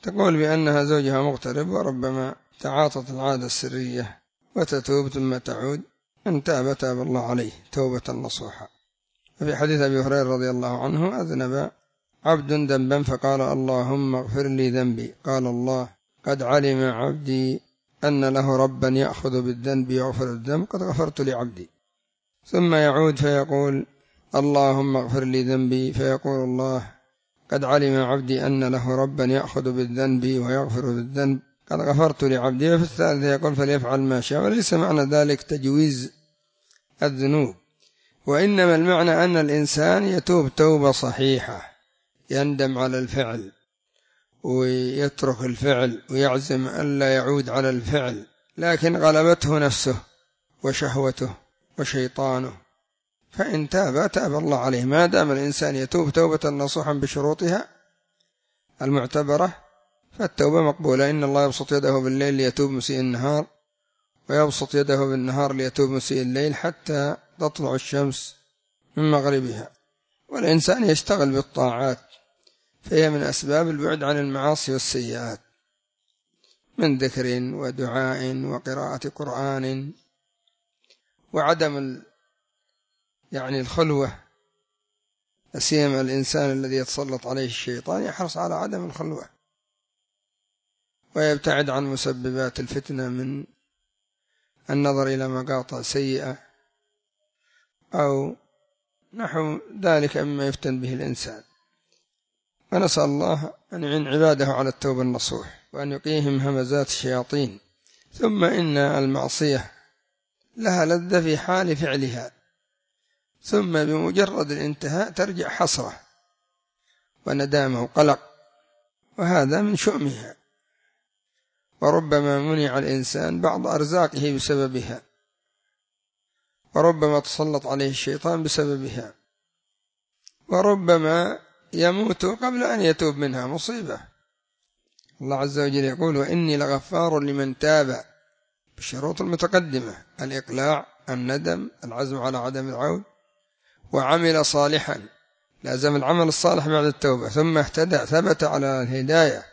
تقول بأنها زوجها مغترب وربما تعاطت العادة السرية وتتوب ثم تعود، إن تاب تاب الله عليه توبة نصوحا. وفي حديث أبي هريرة رضي الله عنه: أذنب عبد ذنبا فقال اللهم اغفر لي ذنبي، قال الله قد علم عبدي أن له ربا يأخذ بالذنب يغفر الذنب، قد غفرت لعبدي. ثم يعود فيقول اللهم اغفر لي ذنبي، فيقول الله قد علم عبدي أن له ربا يأخذ بالذنب ويغفر بالذنب، قد غفرت لعبدي. وفي الثالث يقول فليفعل ما شاء. وليس معنى ذلك تجويز الذنوب، وإنما المعنى أن الإنسان يتوب توبة صحيحة، يندم على الفعل ويترك الفعل ويعزم ألا يعود على الفعل، لكن غلبته نفسه وشهوته وشيطانه، فإن تاب تاب الله عليه. ما دام الإنسان يتوب توبة نصوحا بشروطها المعتبرة فالتوبة مقبولة. إن الله يبسط يده بالليل ليتوب مسيء النهار، ويبسط يده بالنهار ليتوب مسيء الليل، حتى تطلع الشمس من مغربها. والإنسان يشتغل بالطاعات، فهي من أسباب البعد عن المعاصي والسيئات، من ذكر ودعاء وقراءة قرآن وعدم الخلوة. سيما الإنسان الذي يتسلط عليه الشيطان يحرص على عدم الخلوة، ويبتعد عن مسببات الفتنة من النظر إلى مقاطع سيئة أو نحو ذلك مما يفتن به الإنسان. فنسأل الله أن يعين عباده على التوبة النصوح، وأن يقيهم همزات الشياطين. ثم إن المعصية لها لذة في حال فعلها، ثم بمجرد الانتهاء ترجع حسرة وندامة وقلق، وهذا من شؤمها. وربما منع الإنسان بعض أرزاقه بسببها، وربما تسلط عليه الشيطان بسببها، وربما يموت قبل أن يتوب منها، مصيبة. الله عز وجل يقول وإني لغفار لمن تاب، بالشروط المتقدمة: الإقلاع، الندم، العزم على عدم العود، وعمل صالحا، لازم العمل الصالح بعد التوبة، ثم اهتدى ثبت على الهداية